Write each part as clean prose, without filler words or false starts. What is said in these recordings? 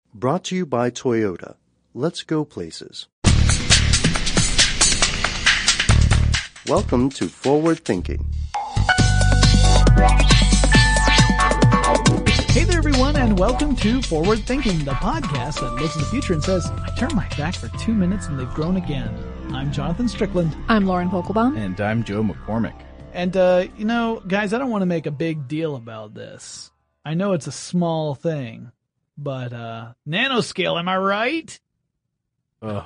Brought to you by Toyota. Let's go places. Welcome to Forward Thinking. Hey there, everyone, and welcome to Forward Thinking, the podcast that looks at the future and says, I turned my back for 2 minutes and they've grown again. I'm Jonathan Strickland. I'm Lauren Vogelbaum. And I'm Joe McCormick. And, guys, I don't want to make a big deal about this. I know it's a small thing, but, nanoscale, am I right? Oh.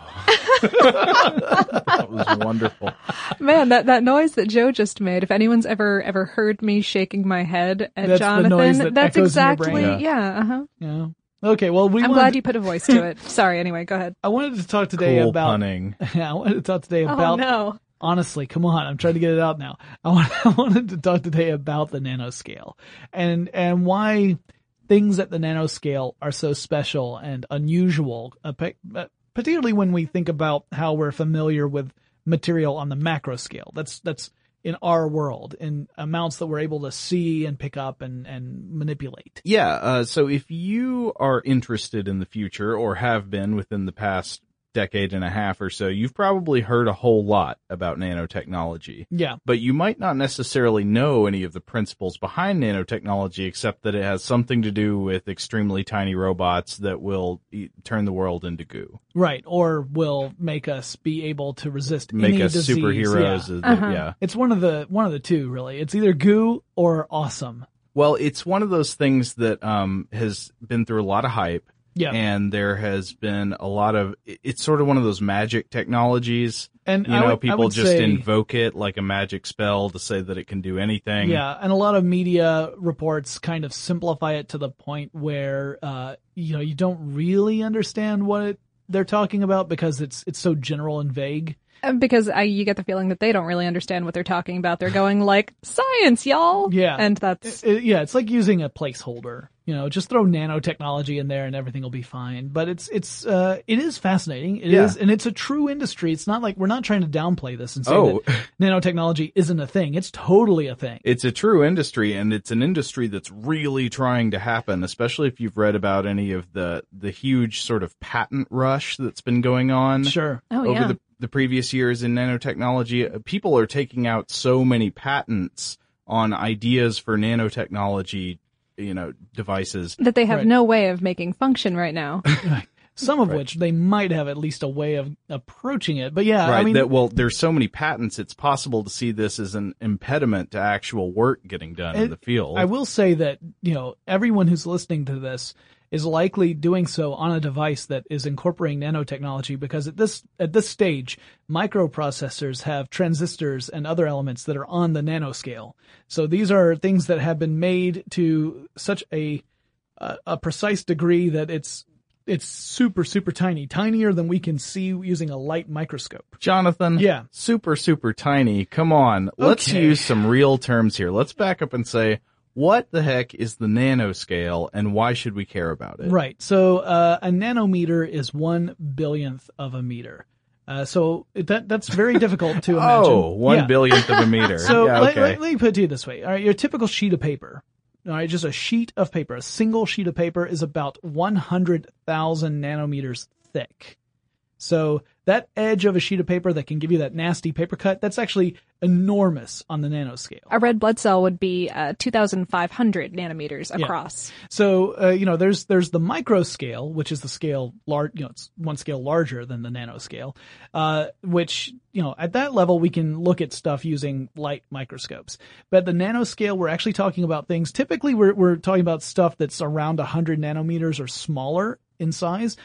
That was wonderful. Man, that noise that Joe just made, if anyone's ever heard me shaking my head at That's Jonathan, the noise that that's echoes in your exactly, brain. yeah. Okay, well, I'm glad you put a voice to it. Sorry, anyway, go ahead. I wanted to talk today Cool about... punning. Yeah, I wanted to talk today about... Oh, no. Honestly, come on, I'm trying to get it out now. I wanted to talk today about the nanoscale and why things at the nanoscale are so special and unusual, particularly when we think about how we're familiar with material on the macro scale. That's in our world, in amounts that we're able to see and pick up and manipulate. Yeah, so if you are interested in the future or have been within the past decade and a half or so, you've probably heard a whole lot about nanotechnology. Yeah. But you might not necessarily know any of the principles behind nanotechnology, except that it has something to do with extremely tiny robots that will turn the world into goo. Right, or will make us be able to resist Make any us disease. superheroes. Yeah. Yeah. It's one of the two, really. It's either goo or awesome. Well, it's one of those things that has been through a lot of hype. Yeah. And there has been a lot of, it's sort of one of those magic technologies. And people just invoke it like a magic spell to say that it can do anything. Yeah. And a lot of media reports kind of simplify it to the point where, you don't really understand what they're talking about because it's so general and vague. Because you get the feeling that they don't really understand what they're talking about. They're going like, science, y'all! Yeah. And that's... it's like using a placeholder. Just throw nanotechnology in there and everything will be fine. But it is fascinating. It is, and it's a true industry. It's not like, we're not trying to downplay this and say that nanotechnology isn't a thing. It's totally a thing. It's a true industry, and it's an industry that's really trying to happen, especially if you've read about any of the huge sort of patent rush that's been going on. Sure. Over the previous years in nanotechnology. People are taking out so many patents on ideas for nanotechnology, devices. That they have no way of making function right now. Some of which they might have at least a way of approaching it. But yeah, there's so many patents, it's possible to see this as an impediment to actual work getting done in the field. I will say that, everyone who's listening to this is likely doing so on a device that is incorporating nanotechnology because at this stage, microprocessors have transistors and other elements that are on the nanoscale. So these are things that have been made to such a precise degree that it's super, super tiny, tinier than we can see using a light microscope. Jonathan? Yeah. Super, super tiny. Come on. Let's use some real terms here. Let's back up and say, what the heck is the nanoscale and why should we care about it? Right. So, a nanometer is 1/1000th of a meter. So that's very difficult to imagine. Oh, 1/1000th of a meter. So okay. let me put it to you this way. All right. Your typical sheet of paper. All right. Just a sheet of paper. A single sheet of paper is about 100,000 nanometers thick. So that edge of a sheet of paper that can give you that nasty paper cut, that's actually enormous on the nanoscale. A red blood cell would be 2,500 nanometers across. Yeah. So, there's the micro scale, which is the scale it's one scale larger than the nanoscale, which, at that level we can look at stuff using light microscopes. But at the nanoscale, we're actually talking about things, typically we're talking about stuff that's around 100 nanometers or smaller in size.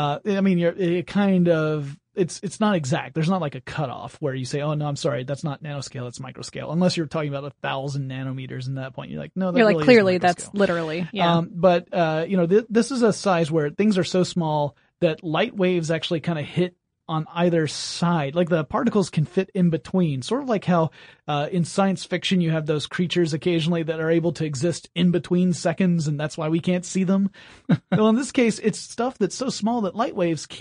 It's not exact. There's not like a cutoff where you say, oh no, I'm sorry, that's not nanoscale, it's microscale. Unless you're talking about 1,000 nanometers in that point. You're like, no, that really clearly is that's literally, yeah. This is a size where things are so small that light waves actually kind of hit on either side. Like the particles can fit in between, sort of like how in science fiction you have those creatures occasionally that are able to exist in between seconds, and that's why we can't see them. Well, in this case, it's stuff that's so small that light waves can't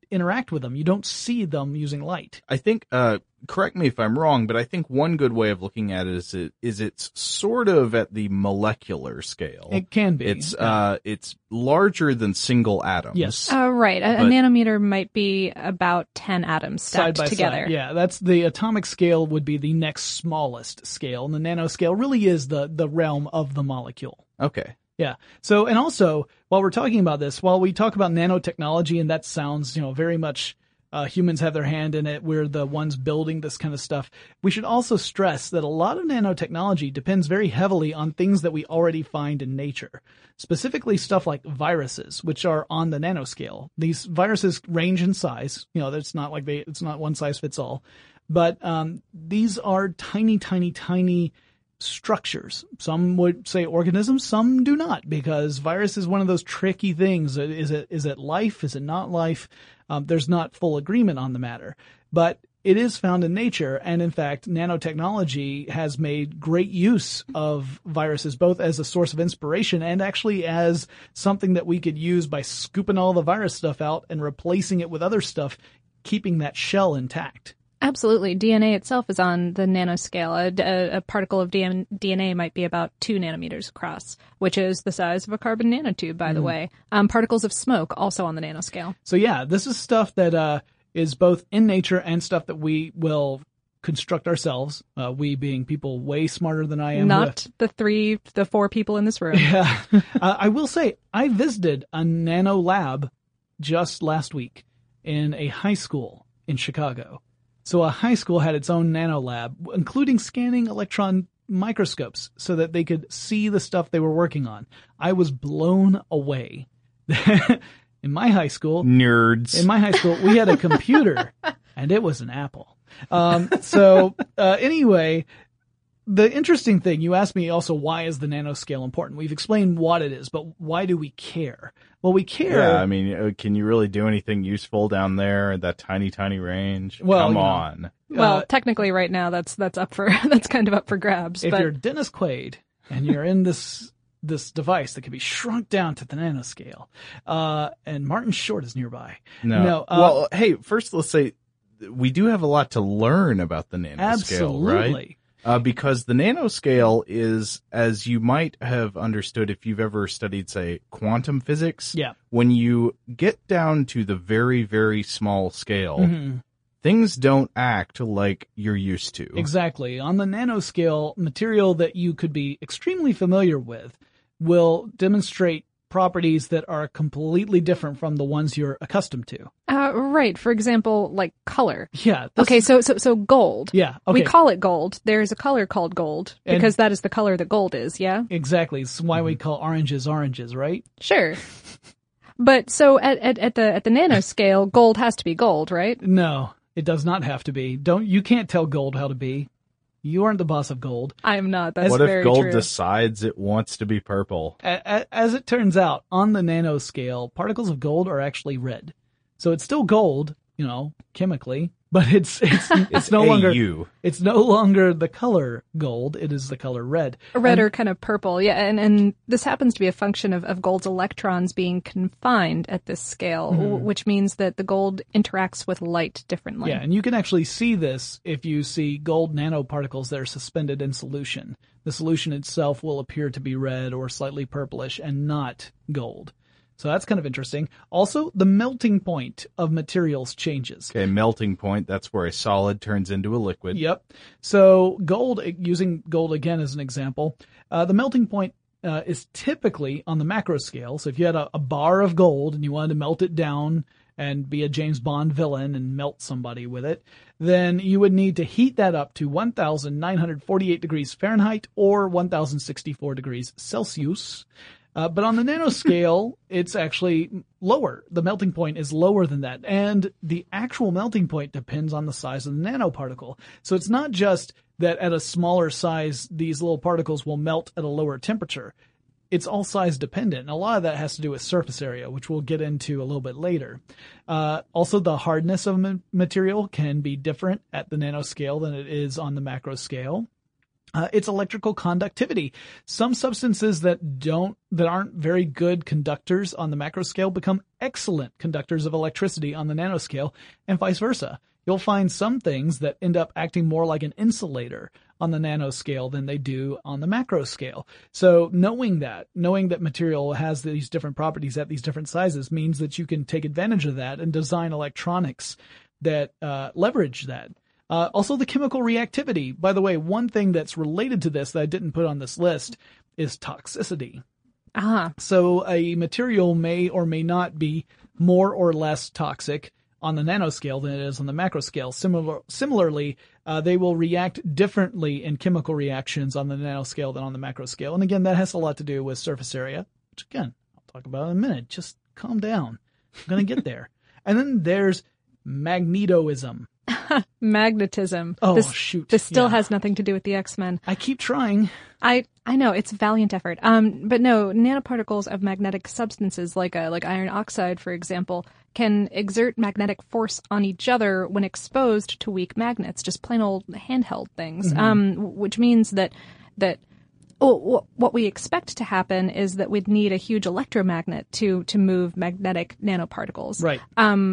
interact with them. You don't see them using light. I think, correct me if I'm wrong, but I think one good way of looking at it is it's sort of at the molecular scale. It can be. It's larger than single atoms. Yes. Right. A But- nanometer might be about 10 atoms Side stacked by together. side. Yeah, that's the atomic scale would be the next smallest scale, and the nanoscale really is the realm of the molecule. Okay. Yeah. So, and also, while we're talking about this, while we talk about nanotechnology, and that sounds, very much humans have their hand in it, we're the ones building this kind of stuff, we should also stress that a lot of nanotechnology depends very heavily on things that we already find in nature. Specifically stuff like viruses, which are on the nanoscale. These viruses range in size. It's not like it's not one size fits all. But these are tiny, tiny, tiny structures. Some would say organisms, some do not, because virus is one of those tricky things. Is it life? Is it not life? There's not full agreement on the matter, but it is found in nature. And in fact, nanotechnology has made great use of viruses, both as a source of inspiration and actually as something that we could use by scooping all the virus stuff out and replacing it with other stuff, keeping that shell intact. Absolutely. DNA itself is on the nanoscale. A particle of DNA might be about 2 nanometers across, which is the size of a carbon nanotube, by the way. Particles of smoke also on the nanoscale. So yeah, this is stuff that is both in nature and stuff that we will construct ourselves. We being people way smarter than I am. Not the 4 people in this room. Yeah. I will say, I visited a nano lab just last week in a high school in Chicago. So a high school had its own nano lab, including scanning electron microscopes so that they could see the stuff they were working on. I was blown away. In my high school, Nerds. we had a computer, and it was an Apple. Anyway, the interesting thing, you asked me also, why is the nanoscale important? We've explained what it is, but why do we care? Well, we care. Yeah, I mean, can you really do anything useful down there at that tiny, tiny range? Well, Come on. Well, technically right now that's kind of up for grabs. If but you're Dennis Quaid and you're in this device that can be shrunk down to the nanoscale, and Martin Short is nearby. No. Well, hey, first let's say we do have a lot to learn about the nanoscale, absolutely. right? Because the nanoscale is, as you might have understood if you've ever studied, say, quantum physics. Yeah. When you get down to the very, very small scale, things don't act like you're used to. Exactly. On the nanoscale, material that you could be extremely familiar with will demonstrate properties that are completely different from the ones you're accustomed to. Right. For example, like color. Yeah. Okay, so gold. Yeah. Okay. We call it gold. There's a color called gold because that is the color that gold is, yeah? Exactly. It's why we call oranges, right? Sure. But so at the nanoscale, gold has to be gold, right? No, it does not have to be. You can't tell gold how to be. You aren't the boss of gold. I am not. That's what very if gold true. decides it wants to be purple? As it turns out, on the nanoscale, particles of gold are actually red. So it's still gold, chemically, but it's no longer AU. It's no longer the color gold. It is the color red. Red or kind of purple, yeah. And this happens to be a function of gold's electrons being confined at this scale, which means that the gold interacts with light differently. Yeah, and you can actually see this if you see gold nanoparticles that are suspended in solution. The solution itself will appear to be red or slightly purplish and not gold. So that's kind of interesting. Also, the melting point of materials changes. Okay, melting point, that's where a solid turns into a liquid. Yep. So gold, using gold again as an example, the melting point is typically on the macro scale. So if you had a bar of gold and you wanted to melt it down and be a James Bond villain and melt somebody with it, then you would need to heat that up to 1,948 degrees Fahrenheit or 1,064 degrees Celsius. But on the nanoscale, it's actually lower. The melting point is lower than that. And the actual melting point depends on the size of the nanoparticle. So it's not just that at a smaller size, these little particles will melt at a lower temperature. It's all size dependent. And a lot of that has to do with surface area, which we'll get into a little bit later. Also, the hardness of material can be different at the nanoscale than it is on the macro scale. It's electrical conductivity. Some substances that aren't very good conductors on the macro scale become excellent conductors of electricity on the nanoscale, and vice versa. You'll find some things that end up acting more like an insulator on the nanoscale than they do on the macro scale. So knowing that material has these different properties at these different sizes means that you can take advantage of that and design electronics that leverage that. Also the chemical reactivity. By the way, one thing that's related to this that I didn't put on this list is toxicity. So a material may or may not be more or less toxic on the nanoscale than it is on the macro scale. Similarly, they will react differently in chemical reactions on the nanoscale than on the macro scale. And again, that has a lot to do with surface area, which again, I'll talk about in a minute. Just calm down. I'm going to get there. And then there's magnetoism. Magnetism. Oh, shoot. This still has nothing to do with the X-Men. I keep trying. I know, it's a valiant effort. But no, nanoparticles of magnetic substances like iron oxide, for example, can exert magnetic force on each other when exposed to weak magnets, just plain old handheld things. Which means that what we expect to happen is that we'd need a huge electromagnet to move magnetic nanoparticles. Right.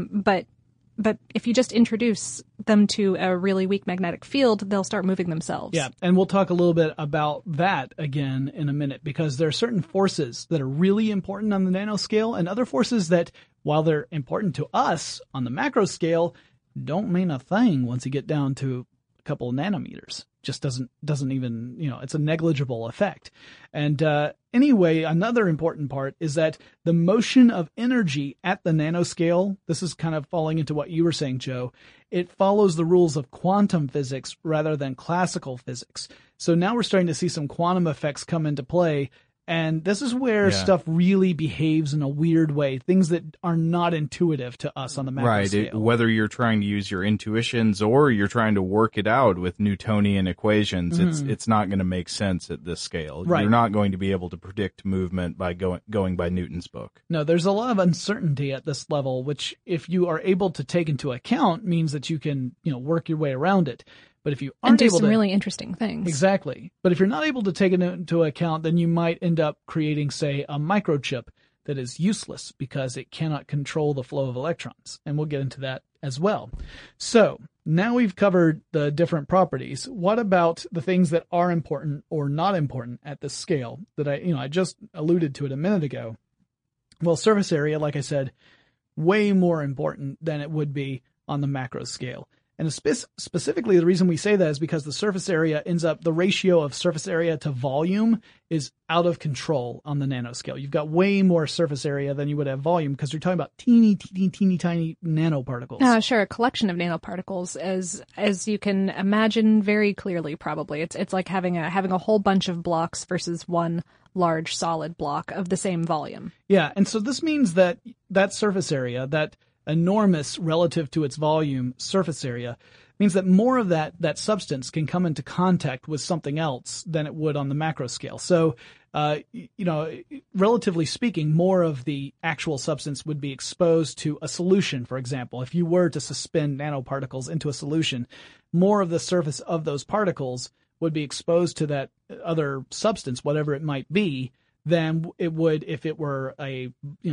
But if you just introduce them to a really weak magnetic field, they'll start moving themselves. Yeah, and we'll talk a little bit about that again in a minute, because there are certain forces that are really important on the nanoscale and other forces that, while they're important to us on the macro scale, don't mean a thing once you get down to a couple of nanometers. Just doesn't even, it's a negligible effect. And anyway, another important part is that the motion of energy at the nanoscale, this is kind of falling into what you were saying, Joe, it follows the rules of quantum physics rather than classical physics. So now we're starting to see some quantum effects come into play. And this is where stuff really behaves in a weird way, things that are not intuitive to us on the macro scale. Whether you're trying to use your intuitions or you're trying to work it out with Newtonian equations, it's not going to make sense at this scale. Right. You're not going to be able to predict movement by going by Newton's book. No, there's a lot of uncertainty at this level, which if you are able to take into account means that you can, work your way around it. But if you aren't able to, some really interesting things. Exactly. But if you're not able to take it into account, then you might end up creating, say, a microchip that is useless because it cannot control the flow of electrons. And we'll get into that as well. So now we've covered the different properties. What about the things that are important or not important at this scale that I just alluded to it a minute ago? Well, surface area, like I said, way more important than it would be on the macro scale. And specifically, the reason we say that is because the surface area the ratio of surface area to volume is out of control on the nanoscale. You've got way more surface area than you would have volume because you're talking about teeny tiny nanoparticles. Sure, a collection of nanoparticles, as you can imagine very clearly, probably. It's like having a whole bunch of blocks versus one large solid block of the same volume. Yeah, and so this means that surface area, that enormous relative to its volume surface area, means that more of that substance can come into contact with something else than it would on the macro scale. So, relatively speaking, more of the actual substance would be exposed to a solution, for example. If you were to suspend nanoparticles into a solution, more of the surface of those particles would be exposed to that other substance, whatever it might be, than it would if it were a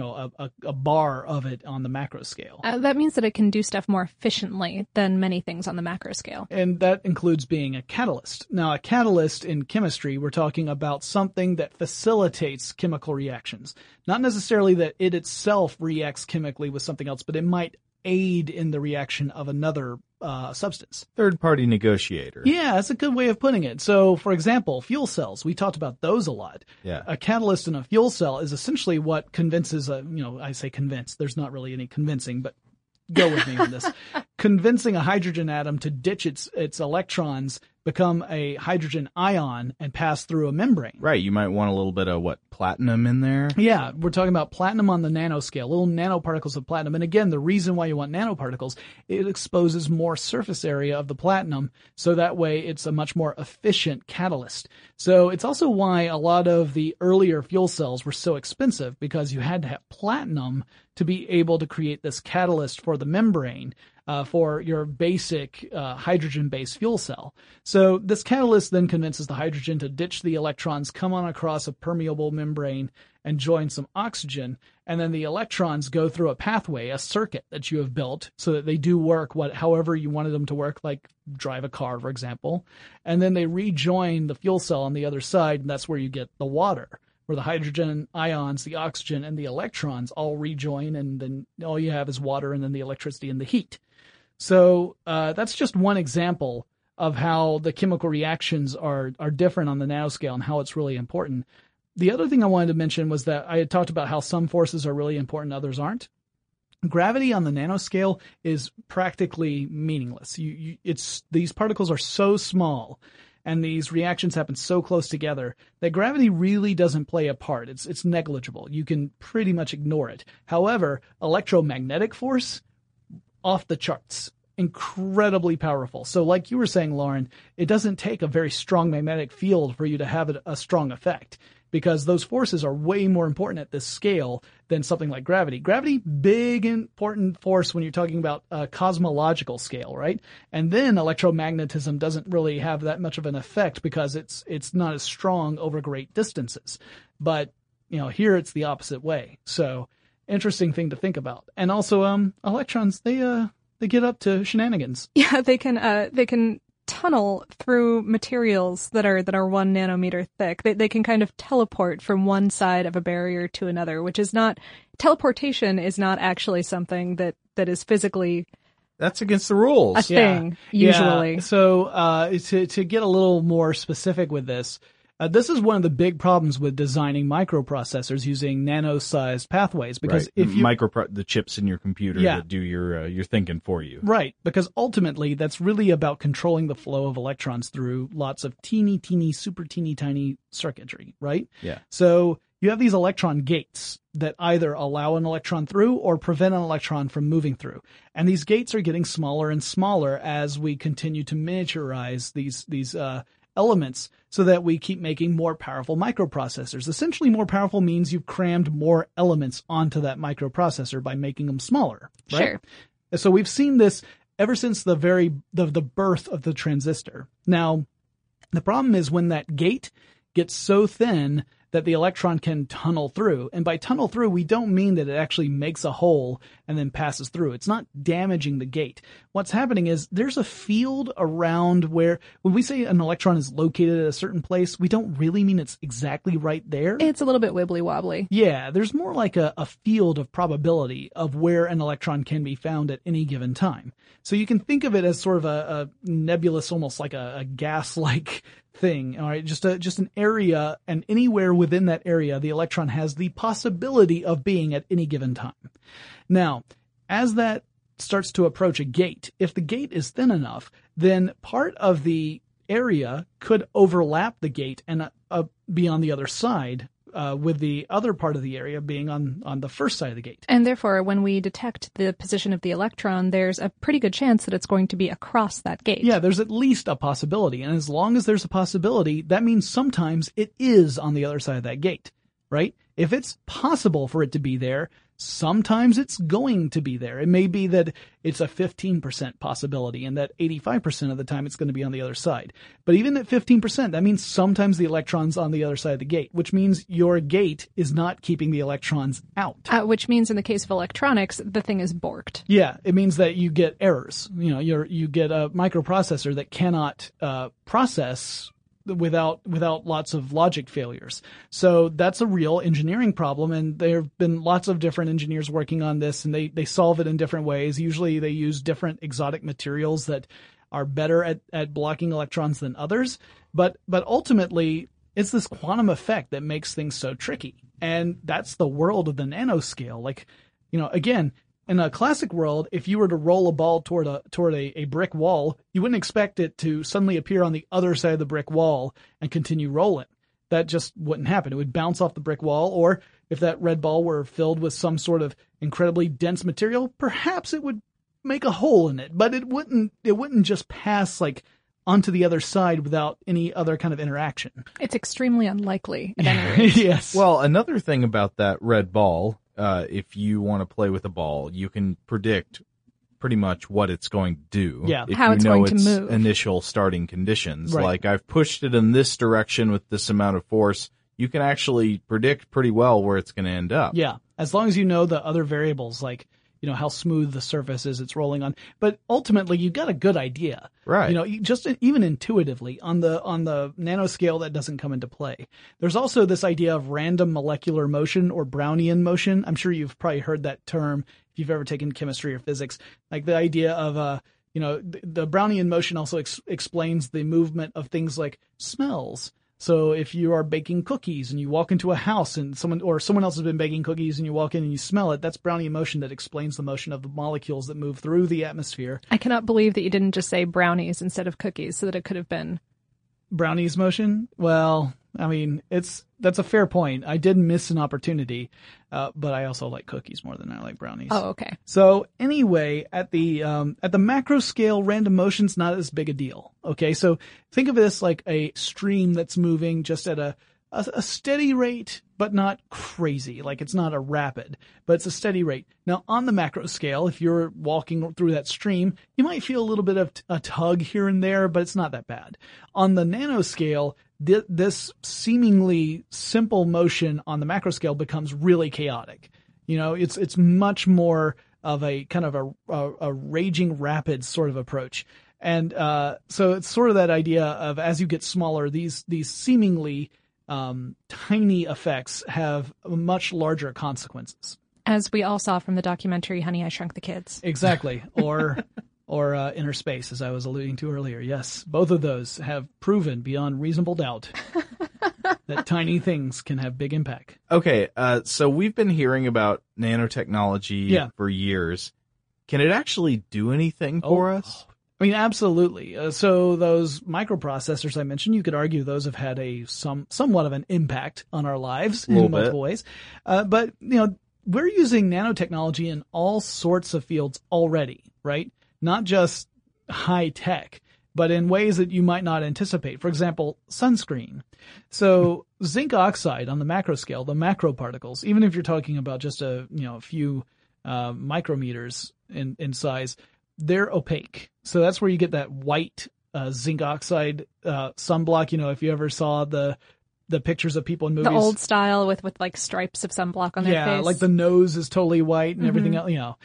bar of it on the macro scale. That means that it can do stuff more efficiently than many things on the macro scale. And that includes being a catalyst. Now, a catalyst in chemistry, we're talking about something that facilitates chemical reactions. Not necessarily that it itself reacts chemically with something else, but it might aid in the reaction of another substance. Third-party negotiator. Yeah, that's a good way of putting it. So, for example, fuel cells. We talked about those a lot. Yeah. A catalyst in a fuel cell is essentially what convinces I say convince. There's not really any convincing, but go with me on this. Convincing a hydrogen atom to ditch its electrons, become a hydrogen ion, and pass through a membrane. Right. You might want a little bit of platinum in there? Yeah, we're talking about platinum on the nanoscale, little nanoparticles of platinum. And again, the reason why you want nanoparticles, it exposes more surface area of the platinum, so that way it's a much more efficient catalyst. So it's also why a lot of the earlier fuel cells were so expensive, because you had to have platinum to be able to create this catalyst for the membrane for your basic hydrogen-based fuel cell. So this catalyst then convinces the hydrogen to ditch the electrons, come on across a permeable membrane, and join some oxygen. And then the electrons go through a pathway, a circuit that you have built so that they do work however you wanted them to work, like drive a car, for example. And then they rejoin the fuel cell on the other side, and that's where you get the water, where the hydrogen ions, the oxygen, and the electrons all rejoin, and then all you have is water and then the electricity and the heat. So that's just one example of how the chemical reactions are different on the nanoscale and how it's really important. The other thing I wanted to mention was that I had talked about how some forces are really important, others aren't. Gravity on the nanoscale is practically meaningless. These particles are so small and these reactions happen so close together that gravity really doesn't play a part. It's negligible. You can pretty much ignore it. However, electromagnetic force, off the charts. Incredibly powerful. So like you were saying, Lauren, it doesn't take a very strong magnetic field for you to have a strong effect, because those forces are way more important at this scale than something like gravity. Gravity, big, important force when you're talking about a cosmological scale, right? And then electromagnetism doesn't really have that much of an effect because it's not as strong over great distances. But, here it's the opposite way. So interesting thing to think about. And also, electrons, they get up to shenanigans. Yeah, they can tunnel through materials that are 1 nanometer thick. They can kind of teleport from one side of a barrier to another, which is not, teleportation is not actually something that is physically, that's against the rules. A thing, usually. Yeah. So to get a little more specific with this, this is one of the big problems with designing microprocessors using nano-sized pathways, because right. if you the chips in your computer that do your thinking for you. Right, because ultimately that's really about controlling the flow of electrons through lots of teeny, super teeny tiny circuitry, right? Yeah. So you have these electron gates that either allow an electron through or prevent an electron from moving through. And these gates are getting smaller and smaller as we continue to miniaturize these elements so that we keep making more powerful microprocessors. Essentially, more powerful means you've crammed more elements onto that microprocessor by making them smaller, right? Sure. So we've seen this ever since the birth of the transistor. Now, the problem is when that gate gets so thin that the electron can tunnel through. And by tunnel through, we don't mean that it actually makes a hole and then passes through. It's not damaging the gate. What's happening is there's a field around where, when we say an electron is located at a certain place, we don't really mean it's exactly right there. It's a little bit wibbly wobbly. Yeah, there's more like a field of probability of where an electron can be found at any given time. So you can think of it as sort of a nebulous, almost like a gas-like thing, all right? Just an area, and anywhere within that area, the electron has the possibility of being at any given time. Now, as that starts to approach a gate, if the gate is thin enough, then part of the area could overlap the gate and be on the other side, with the other part of the area being on the first side of the gate. And therefore, when we detect the position of the electron, there's a pretty good chance that it's going to be across that gate. Yeah, there's at least a possibility. And as long as there's a possibility, that means sometimes it is on the other side of that gate, right? If it's possible for it to be there, sometimes it's going to be there. It may be that it's a 15% possibility and that 85% of the time it's going to be on the other side. But even at 15%, that means sometimes the electron's on the other side of the gate, which means your gate is not keeping the electrons out. Which means in the case of electronics, the thing is borked. Yeah, it means that you get errors. You get a microprocessor that cannot process without lots of logic failures. So that's a real engineering problem, and there have been lots of different engineers working on this, and they solve it in different ways. Usually they use different exotic materials that are better at blocking electrons than others. But ultimately, it's this quantum effect that makes things so tricky. And that's the world of the nanoscale. Like, again, in a classic world, if you were to roll a ball toward a brick wall, you wouldn't expect it to suddenly appear on the other side of the brick wall and continue rolling. That just wouldn't happen. It would bounce off the brick wall, or if that red ball were filled with some sort of incredibly dense material, perhaps it would make a hole in it, but it wouldn't just pass like onto the other side without any other kind of interaction. It's extremely unlikely at any rate. Yes. Well, another thing about that red ball, if you want to play with a ball, you can predict pretty much what it's going to do. Yeah. If How you it's know going to its move. initial starting conditions. Right. Like, I've pushed it in this direction with this amount of force. You can actually predict pretty well where it's going to end up. Yeah, as long as you know the other variables, like, you know, how smooth the surface is it's rolling on. But ultimately, you got a good idea. Right. You know, just even intuitively on the nanoscale, that doesn't come into play. There's also this idea of random molecular motion or Brownian motion. I'm sure you've probably heard that term if you've ever taken chemistry or physics. Like the idea of, you know, the Brownian motion also explains the movement of things like smells. So if you are baking cookies and you walk into a house and someone else has been baking cookies and you walk in and you smell it, that's Brownian motion that explains the motion of the molecules that move through the atmosphere. I cannot believe that you didn't just say brownies instead of cookies, so that it could have been. Brownies motion? Well, I mean, that's a fair point. I did miss an opportunity, but I also like cookies more than I like brownies. Oh, okay. So anyway, at the macro scale, random motion's not as big a deal. Okay, so think of this like a stream that's moving just at a steady rate, but not crazy. Like it's not a rapid, but it's a steady rate. Now on the macro scale, if you're walking through that stream, you might feel a little bit of a tug here and there, but it's not that bad. On the nano scale, this seemingly simple motion on the macro scale becomes really chaotic. You know, it's much more of a kind of a raging rapid sort of approach. And so it's sort of that idea of as you get smaller, these seemingly tiny effects have much larger consequences. As we all saw from the documentary Honey, I Shrunk the Kids. Exactly. Or Inner Space, as I was alluding to earlier. Yes, both of those have proven beyond reasonable doubt that tiny things can have big impact. Okay, so we've been hearing about nanotechnology for years. Can it actually do anything for us? I mean, absolutely. So those microprocessors I mentioned, you could argue those have had somewhat of an impact on our lives in multiple ways. But, you know, we're using nanotechnology in all sorts of fields already, right? Not just high tech, but in ways that you might not anticipate. For example, sunscreen. So zinc oxide on the macro scale, the macro particles, even if you're talking about just a few micrometers in size, they're opaque. So that's where you get that white zinc oxide sunblock. You know, if you ever saw the pictures of people in movies. The old style with like stripes of sunblock on their face. Yeah, like the nose is totally white and everything else. You know,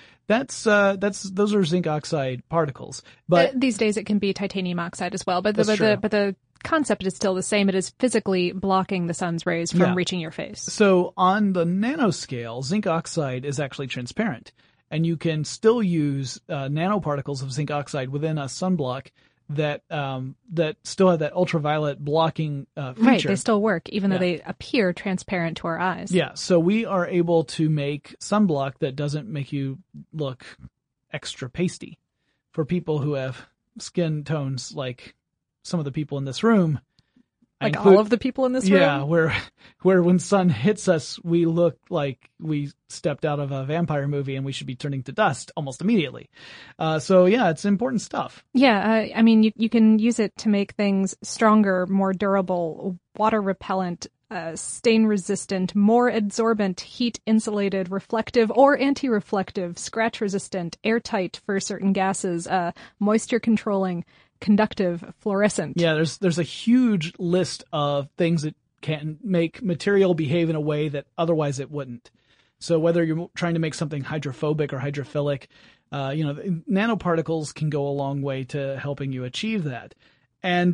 those are zinc oxide particles. But these days it can be titanium oxide as well. But the concept is still the same. It is physically blocking the sun's rays from reaching your face. So on the nanoscale, zinc oxide is actually transparent. And you can still use nanoparticles of zinc oxide within a sunblock that still have that ultraviolet blocking feature. Right, they still work, even though they appear transparent to our eyes. Yeah, so we are able to make sunblock that doesn't make you look extra pasty. For people who have skin tones like some of the people in this room. Like all of the people in this room? Yeah, where when sun hits us, we look like we stepped out of a vampire movie and we should be turning to dust almost immediately. So yeah, it's important stuff. Yeah, I mean, you can use it to make things stronger, more durable, water repellent, stain resistant, more absorbent, heat insulated, reflective or anti-reflective, scratch resistant, airtight for certain gases, moisture controlling, conductive, fluorescent. Yeah, there's a huge list of things that can make material behave in a way that otherwise it wouldn't. So whether you're trying to make something hydrophobic or hydrophilic, nanoparticles can go a long way to helping you achieve that. And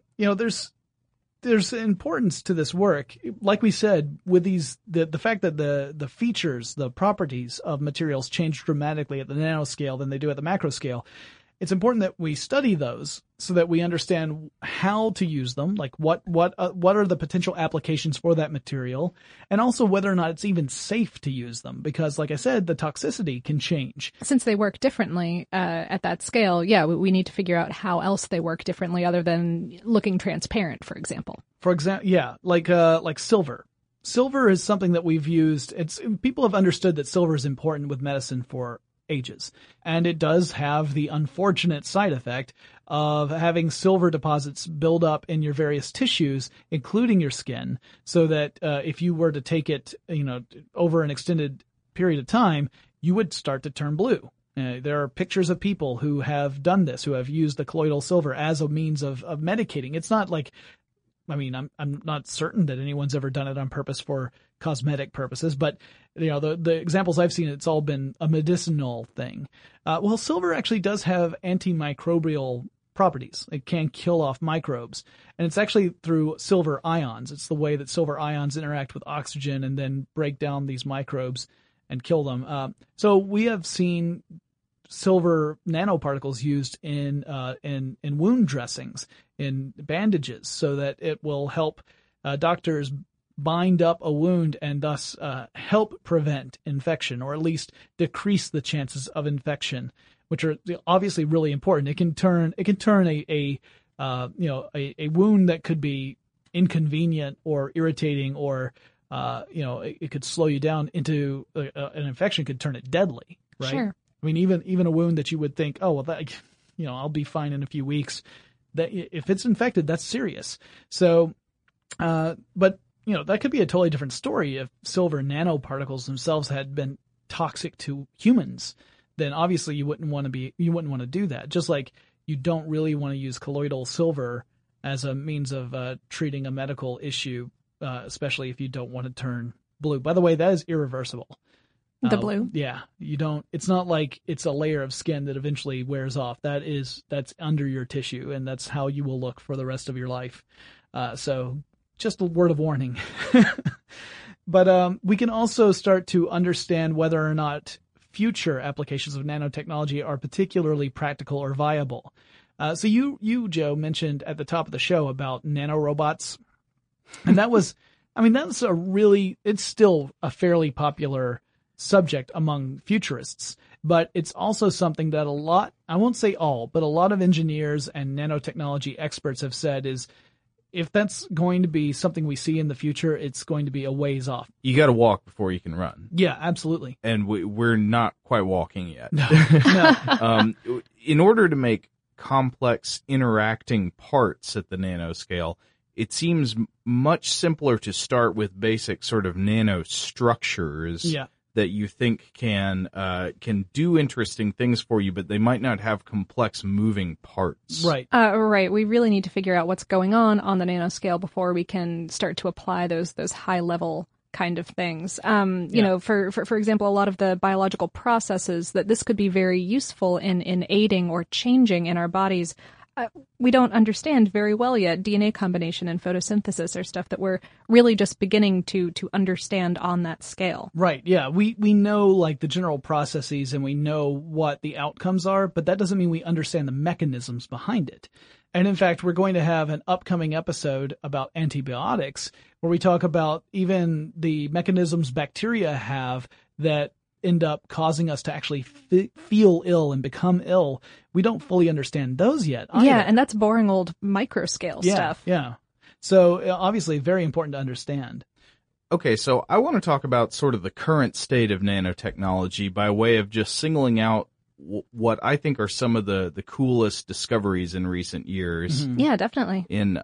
there's importance to this work. Like we said, with the fact that the features, the properties of materials change dramatically at the nanoscale than they do at the macro scale. It's important that we study those so that we understand how to use them, like what are the potential applications for that material, and also whether or not it's even safe to use them. Because, like I said, the toxicity can change. Since they work differently at that scale, we need to figure out how else they work differently other than looking transparent, for example. Like silver. Silver is something that we've used. People have understood that silver is important with medicine for ages. And it does have the unfortunate side effect of having silver deposits build up in your various tissues, including your skin, so that if you were to take it, over an extended period of time, you would start to turn blue. There are pictures of people who have done this, who have used the colloidal silver as a means of medicating. It's not like, I mean, I'm not certain that anyone's ever done it on purpose for cosmetic purposes, but the examples I've seen, it's all been a medicinal thing. Well, silver actually does have antimicrobial properties. It can kill off microbes, and it's actually through silver ions. It's the way that silver ions interact with oxygen and then break down these microbes and kill them. So we have seen silver nanoparticles used in wound dressings, in bandages, so that it will help doctors bind up a wound and thus help prevent infection, or at least decrease the chances of infection, which are obviously really important. It can turn a wound that could be inconvenient or irritating, or it could slow you down, into an infection could turn it deadly, right? Sure. I mean, even a wound that you would think, oh, well, that, I'll be fine in a few weeks, that if it's infected, that's serious. So, but that could be a totally different story if silver nanoparticles themselves had been toxic to humans. Then obviously you wouldn't want to do that. Just like you don't really want to use colloidal silver as a means of treating a medical issue, especially if you don't want to turn blue. By the way, that is irreversible. The blue? Yeah. It's not like it's a layer of skin that eventually wears off. That's under your tissue, and that's how you will look for the rest of your life. So just a word of warning. But we can also start to understand whether or not future applications of nanotechnology are particularly practical or viable. So you, Joe, mentioned at the top of the show about nanorobots. And it's still a fairly popular subject among futurists, but it's also something that I won't say all, but a lot of engineers and nanotechnology experts have said is, if that's going to be something we see in the future, it's going to be a ways off. You got to walk before you can run. Yeah, absolutely. And we're not quite walking yet. No. In order to make complex interacting parts at the nanoscale, it seems much simpler to start with basic sort of nanostructures. Yeah. That you think can do interesting things for you, but they might not have complex moving parts. Right. Right. We really need to figure out what's going on the nanoscale before we can start to apply those high level kind of things. For example, a lot of the biological processes that this could be very useful in aiding or changing in our bodies, we don't understand very well yet. DNA combination and photosynthesis are stuff that we're really just beginning to understand on that scale. Right, yeah. We know like the general processes and we know what the outcomes are, but that doesn't mean we understand the mechanisms behind it. And in fact, we're going to have an upcoming episode about antibiotics where we talk about even the mechanisms bacteria have that end up causing us to actually feel ill and become ill. We don't fully understand those yet either. Yeah, and that's boring old microscale stuff. Yeah. So obviously very important to understand. Okay, so I want to talk about sort of the current state of nanotechnology by way of just singling out what I think are some of the coolest discoveries in recent years. Mm-hmm. Yeah, definitely. In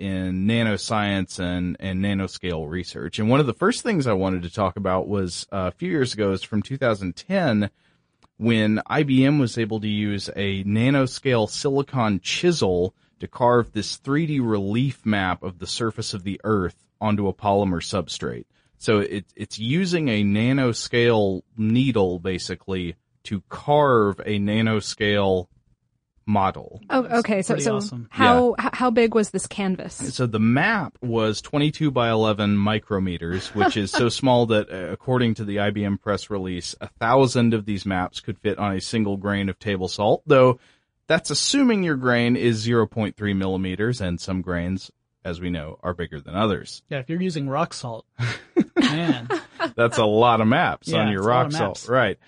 nanoscience and nanoscale research. And one of the first things I wanted to talk about was a few years ago, is from 2010, when IBM was able to use a nanoscale silicon chisel to carve this 3D relief map of the surface of the Earth onto a polymer substrate. So it's using a nanoscale needle, basically, to carve a nanoscale model. Oh, okay. So awesome. How big was this canvas? So the map was 22 by 11 micrometers, which is so small that, according to the IBM press release, 1,000 of these maps could fit on a single grain of table salt, though that's assuming your grain is 0.3 millimeters, and some grains, as we know, are bigger than others. Yeah, if you're using rock salt, man. That's a lot of maps on your rock salt. Right.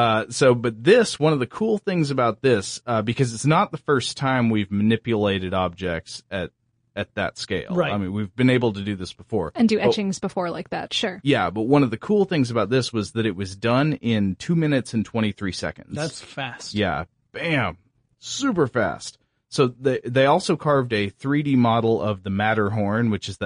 But one of the cool things about this, because it's not the first time we've manipulated objects at that scale. Right. I mean, we've been able to do this before. And do etchings before like that, sure. Yeah, but one of the cool things about this was that it was done in 2 minutes and 23 seconds. That's fast. Yeah. Bam. Super fast. So they also carved a 3D model of the Matterhorn, which is that big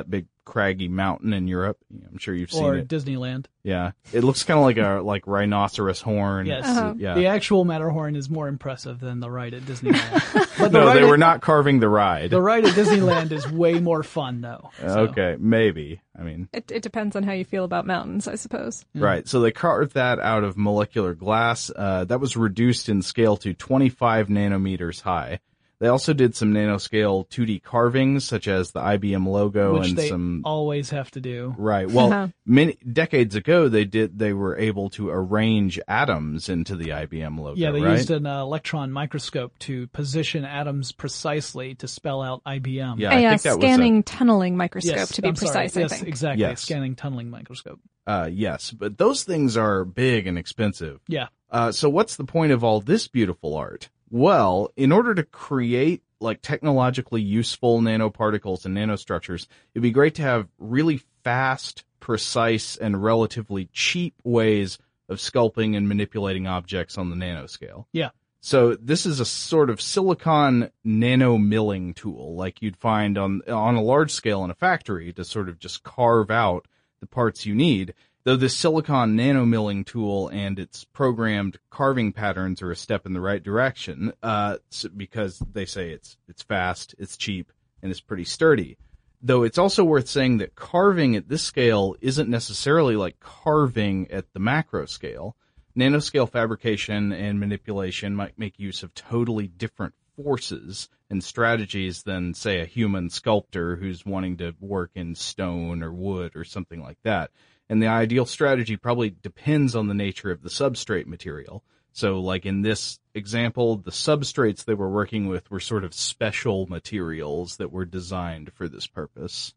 craggy mountain in Europe. I'm sure you've seen Or it. Disneyland. Yeah. It looks kind of like a rhinoceros horn. Yes. Yeah. The actual Matterhorn is more impressive than the ride at Disneyland. But No, they ride were at- not carving the ride. The ride at Disneyland is way more fun, though. So, Okay, maybe. I mean, It depends on how you feel about mountains, I suppose. right. So they carved that out of molecular glass. That was reduced in scale to 25 nanometers high. They also did some nanoscale 2D carvings, such as the IBM logo which and they some. always have to do. Right. Well, many decades ago, they were able to arrange atoms into the IBM logo. Yeah, they right? used an electron microscope to position atoms precisely to spell out IBM. Yeah, I think that was scanning tunneling microscope Yes, to be I'm precise, sorry. I Yes, think. exactly. Yes. Scanning tunneling microscope. yes, but those things are big and expensive. Yeah. So what's the point of all this beautiful art? Well, in order to create like technologically useful nanoparticles and nanostructures, it'd be great to have really fast, precise, and relatively cheap ways of sculpting and manipulating objects on the nanoscale. Yeah. So this is a sort of silicon nano milling tool like you'd find on a large scale in a factory to sort of just carve out the parts you need. Though this silicon nano milling tool and its programmed carving patterns are a step in the right direction, because they say it's fast, it's cheap, and it's pretty sturdy. Though it's also worth saying that carving at this scale isn't necessarily like carving at the macro scale. Nanoscale fabrication and manipulation might make use of totally different forces and strategies than, say, a human sculptor who's wanting to work in stone or wood or something like that. And the ideal strategy probably depends on the nature of the substrate material. So like in this example, the substrates they were working with were sort of special materials that were designed for this purpose.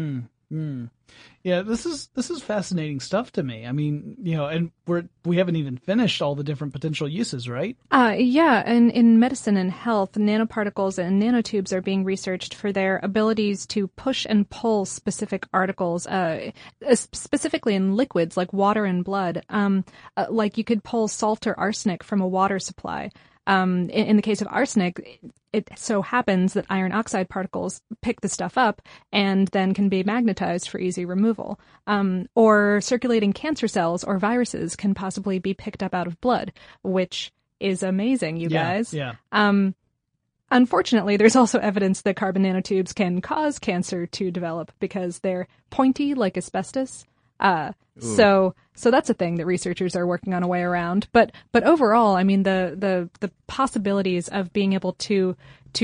Yeah, this is fascinating stuff to me. I mean, and we haven't even finished all the different potential uses, right? Yeah, and in medicine and health, nanoparticles and nanotubes are being researched for their abilities to push and pull specific articles, specifically in liquids like water and blood. Like you could pull salt or arsenic from a water supply. In the case of arsenic, it so happens that iron oxide particles pick the stuff up and then can be magnetized for easy removal. Or circulating cancer cells or viruses can possibly be picked up out of blood, which is amazing, you guys. Yeah. Unfortunately, there's also evidence that carbon nanotubes can cause cancer to develop because they're pointy like asbestos. So that's a thing that researchers are working on a way around. But overall, I mean, the possibilities of being able to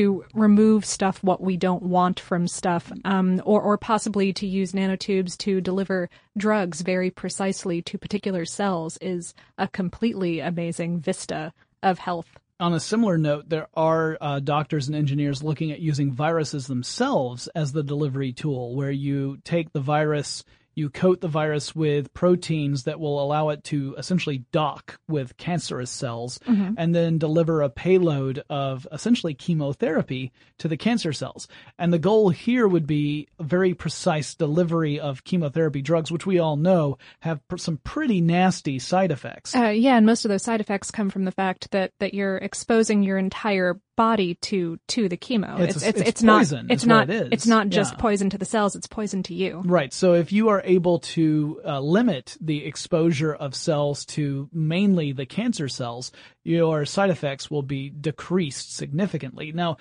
remove stuff what we don't want from stuff, or possibly to use nanotubes to deliver drugs very precisely to particular cells is a completely amazing vista of health. On a similar note, there are doctors and engineers looking at using viruses themselves as the delivery tool, where you take the virus, you coat the virus with proteins that will allow it to essentially dock with cancerous cells and then deliver a payload of essentially chemotherapy to the cancer cells. And the goal here would be a very precise delivery of chemotherapy drugs, which we all know have some pretty nasty side effects. Yeah, and most of those side effects come from the fact that you're exposing your entire body to the chemo. It's not poison, it's is not what it is. it's not just Yeah. poison to the cells, it's poison to you. Right. So if you are able to limit the exposure of cells to mainly the cancer cells, your side effects will be decreased significantly. Now,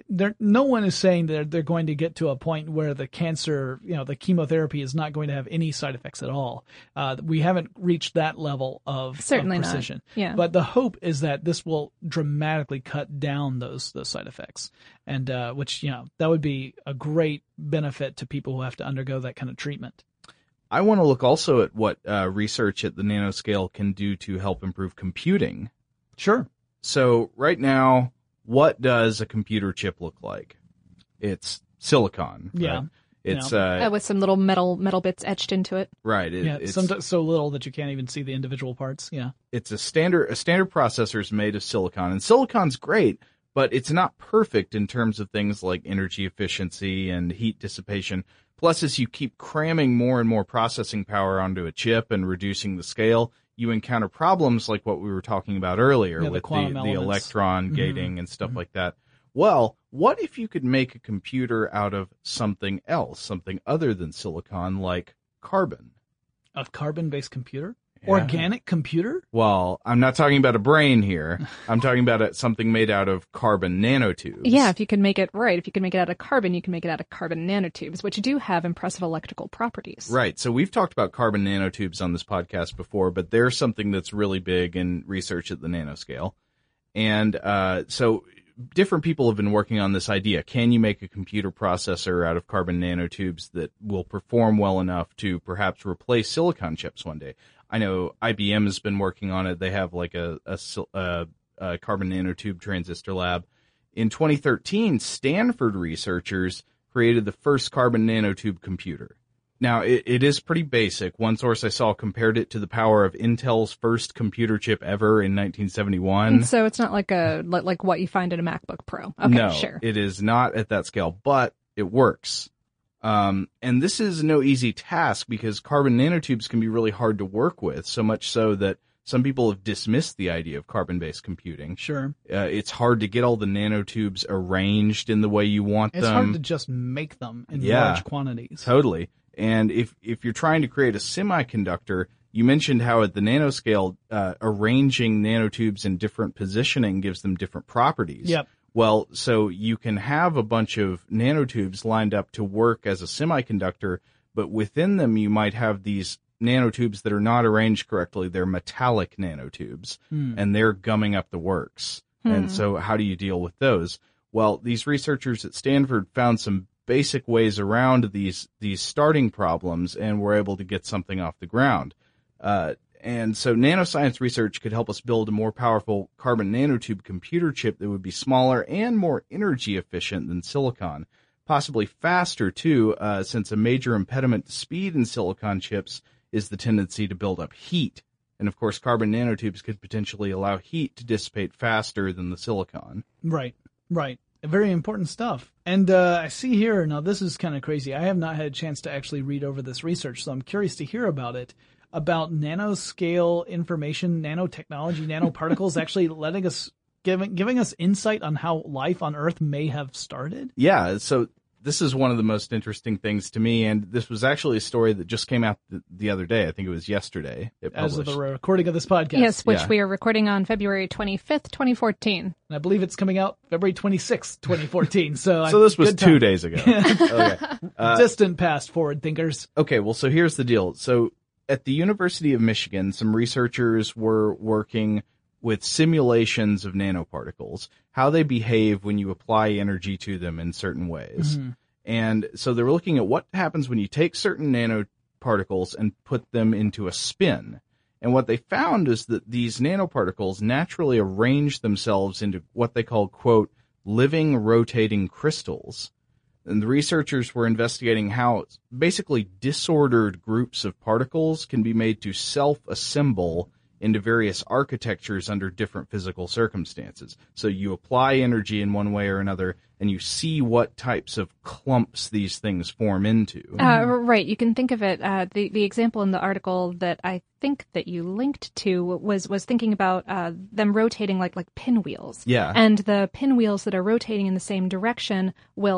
no one is saying that they're going to get to a point where the cancer, the chemotherapy is not going to have any side effects at all. We haven't reached that level of Certainly not. precision. Yeah. But the hope is that this will dramatically cut down those side effects, and which that would be a great benefit to people who have to undergo that kind of treatment. I want to look also at what research at the nanoscale can do to help improve computing. Sure. So right now, what does a computer chip look like? It's silicon. Right? Yeah. It's With some little metal bits etched into it. right. It's sometimes so little that you can't even see the individual parts. Yeah. It's a standard processor is made of silicon, and silicon's great, but it's not perfect in terms of things like energy efficiency and heat dissipation. Plus, as you keep cramming more and more processing power onto a chip and reducing the scale, you encounter problems like what we were talking about earlier Yeah, the with quantum the elements. electron gating and stuff like that. Well, what if you could make a computer out of something else, something other than silicon, like carbon? A carbon-based computer? Yeah. Organic computer? Well, I'm not talking about a brain here. I'm talking about something made out of carbon nanotubes. Yeah, if you can make it right, if you can make it out of carbon, you can make it out of carbon nanotubes, which do have impressive electrical properties. Right. So we've talked about carbon nanotubes on this podcast before, but they're something that's really big in research at the nanoscale. And so different people have been working on this idea. Can you make a computer processor out of carbon nanotubes that will perform well enough to perhaps replace silicon chips one day? I know IBM has been working on it. They have like a carbon nanotube transistor lab. In 2013, Stanford researchers created the first carbon nanotube computer. Now, it is pretty basic. One source I saw compared it to the power of Intel's first computer chip ever in 1971. So it's not like like what you find in a MacBook Pro. Okay, no, sure. It is not at that scale, but it works. And this is no easy task because carbon nanotubes can be really hard to work with, so much so that some people have dismissed the idea of carbon-based computing. Sure. It's hard to get all the nanotubes arranged in the way you want them. It's hard to just make them in large quantities. Totally. And if you're trying to create a semiconductor, you mentioned how at the nanoscale, arranging nanotubes in different positioning gives them different properties. Yep. Well, so you can have a bunch of nanotubes lined up to work as a semiconductor, but within them you might have these nanotubes that are not arranged correctly. They're metallic nanotubes, and they're gumming up the works. And so how do you deal with those? Well, these researchers at Stanford found some basic ways around these starting problems and were able to get something off the ground. And so nanoscience research could help us build a more powerful carbon nanotube computer chip that would be smaller and more energy efficient than silicon, possibly faster too, since a major impediment to speed in silicon chips is the tendency to build up heat. And of course, carbon nanotubes could potentially allow heat to dissipate faster than the silicon. Right. Very important stuff. And I see here, now this is kind of crazy. I have not had a chance to actually read over this research, so I'm curious to hear about it. About nanoscale information, nanotechnology, nanoparticles actually letting us, giving us insight on how life on Earth may have started? Yeah, so this is one of the most interesting things to me, and this was actually a story that just came out the other day. I think it was yesterday. As of the recording of this podcast. Yes, which we are recording on February 25th, 2014. And I believe it's coming out February 26th, 2014. So this was 2 days ago. Okay. Distant past, forward thinkers. Okay, well, so here's the deal. So at the University of Michigan, some researchers were working with simulations of nanoparticles, how they behave when you apply energy to them in certain ways. Mm-hmm. And so they were looking at what happens when you take certain nanoparticles and put them into a spin. And what they found is that these nanoparticles naturally arrange themselves into what they call, quote, living rotating crystals. And the researchers were investigating how basically disordered groups of particles can be made to self-assemble into various architectures under different physical circumstances. So you apply energy in one way or another, and you see what types of clumps these things form into. Right. You can think of it, the example in the article that I think that you linked to was thinking about them rotating like pinwheels. Yeah. And the pinwheels that are rotating in the same direction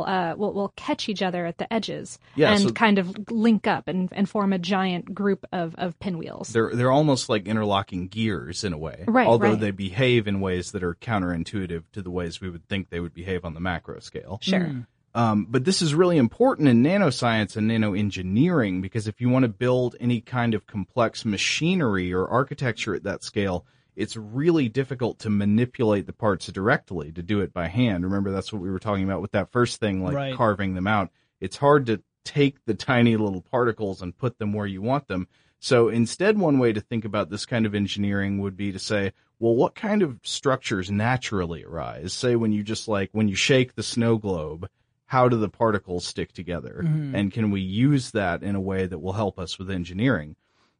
will catch each other at the edges and kind of link up and form a giant group of pinwheels. They're almost like interlocking gears in a way. Right. Although they behave in ways that are counterintuitive to the ways we would think they would behave on the macro scale. Sure. But this is really important in nanoscience and nanoengineering because if you want to build any kind of complex machinery or architecture at that scale, it's really difficult to manipulate the parts directly, to do it by hand. Remember, that's what we were talking about with that first thing, like carving them out. It's hard to take the tiny little particles and put them where you want them. So instead, one way to think about this kind of engineering would be to say, well, what kind of structures naturally arise? Say when you shake the snow globe, how do the particles stick together? Mm-hmm. And can we use that in a way that will help us with engineering?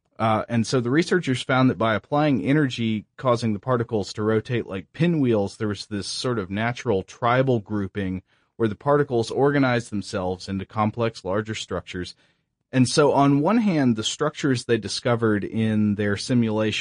And so the researchers found that by applying energy causing the particles to rotate like pinwheels, there was this sort of natural tribal grouping where the particles organized themselves into complex, larger structures. And so on one hand, the structures they discovered in their simulation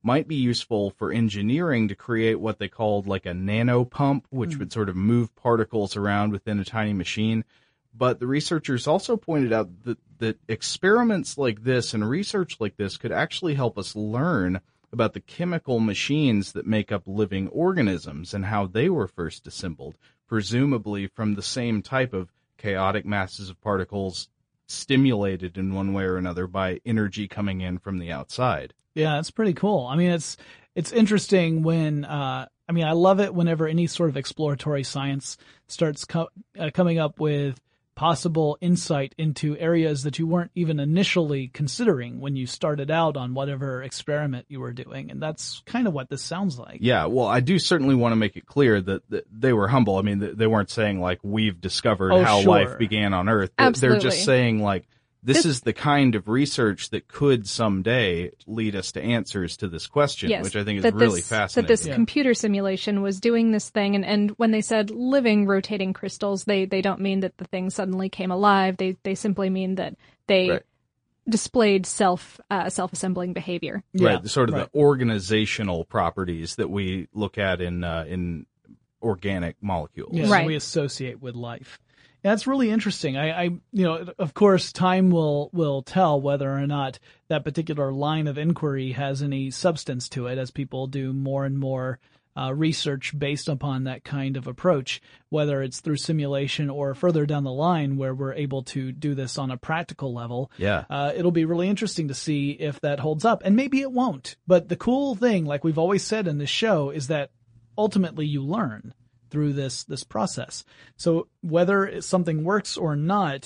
might be useful for engineering to create what they called like a nano pump, which would sort of move particles around within a tiny machine. But the researchers also pointed out that experiments like this and research like this could actually help us learn about the chemical machines that make up living organisms and how they were first assembled, presumably from the same type of chaotic masses of particles stimulated in one way or another by energy coming in from the outside. Yeah, that's pretty cool. I mean, it's interesting when, I love it whenever any sort of exploratory science starts coming up with possible insight into areas that you weren't even initially considering when you started out on whatever experiment you were doing. And that's kind of what this sounds like. Yeah, well, I do certainly want to make it clear that they were humble. I mean, they weren't saying like we've discovered how life began on Earth. Absolutely. They're just saying like this is the kind of research that could someday lead us to answers to this question, Yes, which I think is really fascinating. That this computer simulation was doing this thing, and when they said living rotating crystals, they don't mean that the thing suddenly came alive. They simply mean that they displayed self-assembling behavior. Right, sort of the organizational properties that we look at in organic molecules. Yeah, Right. we associate with life. Yeah, that's really interesting. Of course, time will tell whether or not that particular line of inquiry has any substance to it as people do more and more research based upon that kind of approach, whether it's through simulation or further down the line where we're able to do this on a practical level. Yeah. It'll be really interesting to see if that holds up, and maybe it won't. But the cool thing, like we've always said in this show, is that ultimately you learn through this process. So whether something works or not,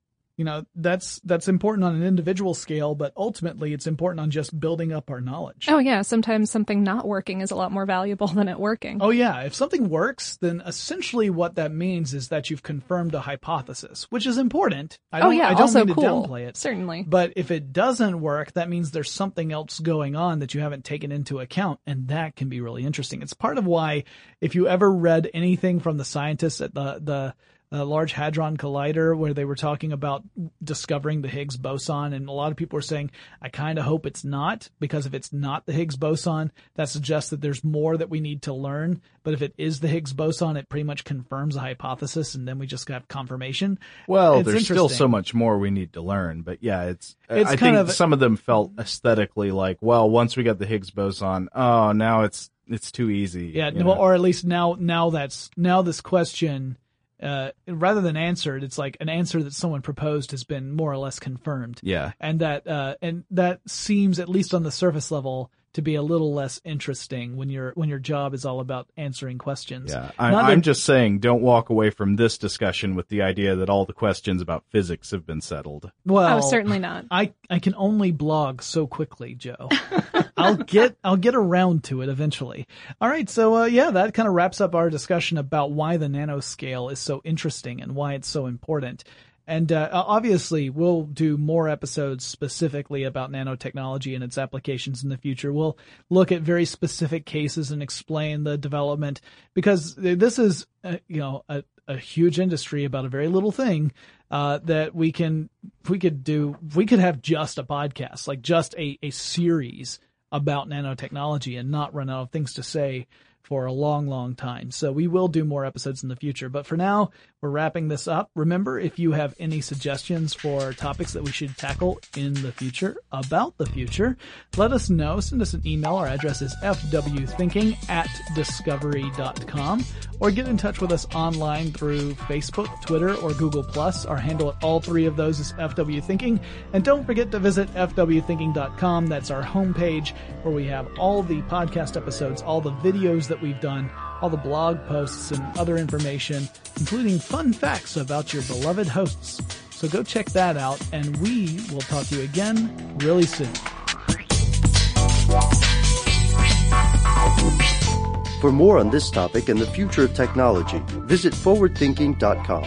that's important on an individual scale, but ultimately it's important on just building up our knowledge. Oh yeah, sometimes something not working is a lot more valuable than it working. Oh yeah, if something works, then essentially what that means is that you've confirmed a hypothesis, which is important. I don't also mean to cool. downplay it. Certainly. But if it doesn't work, that means there's something else going on that you haven't taken into account, and that can be really interesting. It's part of why, if you ever read anything from the scientists at the Large Hadron Collider, where they were talking about discovering the Higgs boson, and a lot of people were saying, I kind of hope it's not, because if it's not the Higgs boson, that suggests that there's more that we need to learn. But if it is the Higgs boson, it pretty much confirms a hypothesis, and then we just got confirmation. Well, there's still so much more we need to learn, but yeah, I think some of them felt aesthetically like, well, once we got the Higgs boson, oh, now it's too easy. Yeah, or at least now this question, rather than answered, it's like an answer that someone proposed has been more or less confirmed. Yeah. And that seems, at least on the surface level, to be a little less interesting when your job is all about answering questions. Yeah. I'm just saying, don't walk away from this discussion with the idea that all the questions about physics have been settled. Well, certainly not. I can only blog so quickly, Joe. I'll get around to it eventually. All right, so that kind of wraps up our discussion about why the nanoscale is so interesting and why it's so important. And obviously, we'll do more episodes specifically about nanotechnology and its applications in the future. We'll look at very specific cases and explain the development, because this is a huge industry about a very little thing that we could have just a podcast, like just a series about nanotechnology, and not run out of things to say for a long, long time. So we will do more episodes in the future. But for now, we're wrapping this up. Remember, if you have any suggestions for topics that we should tackle in the future, about the future, let us know. Send us an email. Our address is fwthinking@discovery.com, or get in touch with us online through Facebook, Twitter, or Google+. Our handle at all three of those is FWThinking. And don't forget to visit fwthinking.com. That's our homepage, where we have all the podcast episodes, all the videos that we've done, all the blog posts and other information, including fun facts about your beloved hosts. So go check that out, and we will talk to you again really soon. For more on this topic and the future of technology, visit forwardthinking.com.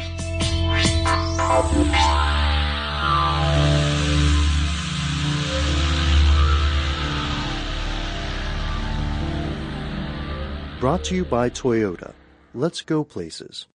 Brought to you by Toyota. Let's go places.